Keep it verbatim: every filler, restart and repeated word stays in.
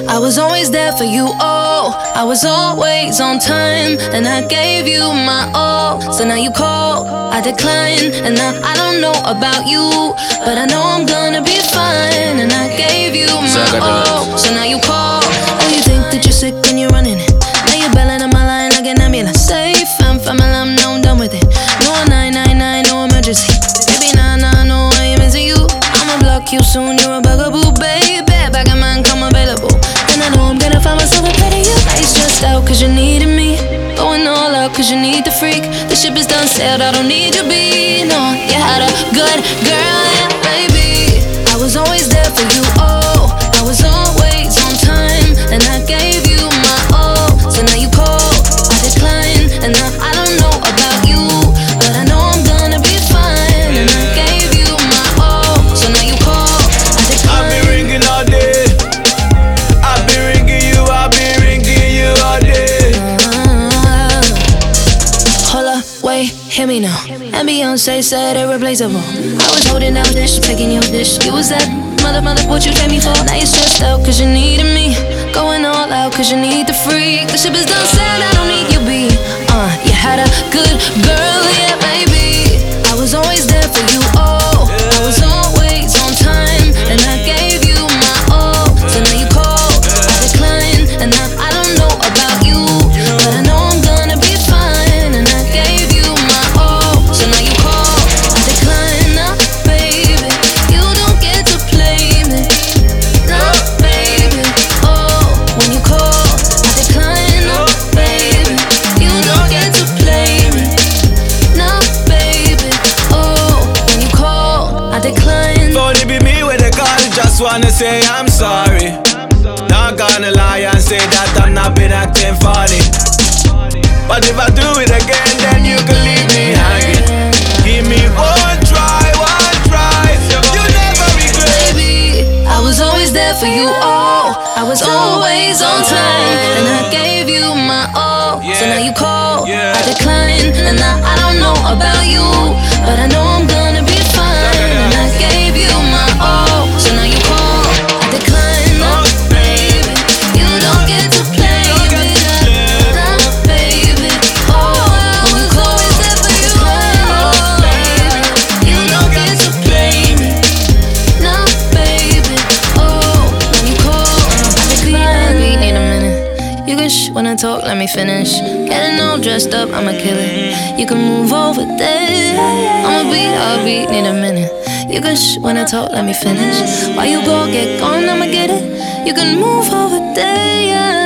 I was always there for you, oh, I was always on time, and I gave you my all. So now you call, I decline, and now I don't know about you, but I know I'm gonna be fine, and I gave you my all. So now you call, oh, you think that you're sick when you're running it. Now you're bailing on my line like an ambulance. Safe, I'm family, I'm now I'm done with it. No nine nine nine, no emergency. Baby, nah, nah, no, I ain't missing you. I'ma block you soon, you're a bugaboo, baby. Back of mine, come available. And I know I'm gonna find myself a better you. Now you stressed out cause you needed me. Going all out cause you need the freak. The ship is done sailed, I don't need to be. No, you had a good girl, yeah, baby. I was always there for you, oh, I was always on time, and I gave you my all. So now you call, I decline, and now I don't know about you, but I know I'm gonna be fine, and I gave you my all. So now you call, I decline. I've been ringing all day. I've been ringing you, I've been ringing you all day. uh, Hold up, wait, hear me now. And Beyonce said irreplaceable. I was holding down dish, taking your dish. You was that mother, mother, what you trade me for. Now you're stressed out cause you needed me. Going all out cause you need the freak. The ship is done said, I don't need you be. Uh, you had a good girl, yeah, baby. I was always there for you, oh, I was always on time, and I gave you my all. So now you call, I decline, and now I don't know about you, but I know I'm gonna be fine, and I gave you my all. So now you call, I decline, nah, baby, you don't get to play me, nah, baby, oh, when you call, I decline, nah, baby, you don't get to play me, nah, baby, oh, when you call, I decline. If only be me when they call, just wanna say I'm sorry. Not gonna lie and say that I'm not been acting funny. But if I do it again, then you can leave me hanging. Give me one try, one try. You never regret. Baby, I was always there for you, oh, I was always on time, and I gave you my all. So now you call, I decline, and now I don't know about you, but I know I'm gonna be fine, and I gave you my all. So now you call, I decline, nah, baby, you don't get to play me, nah, baby, oh, I was always there for you, oh, baby, you don't get to play me, nah, baby, oh, when you call, I decline. Beat, need a minute. You can sh when I talk, let me finish. Getting all dressed up, I'ma kill it. You can move over there. I'ma beat, I'll beat, need a minute. You can sh when I talk, let me finish. While you go get gone, I'ma get it. You can move over there, yeah.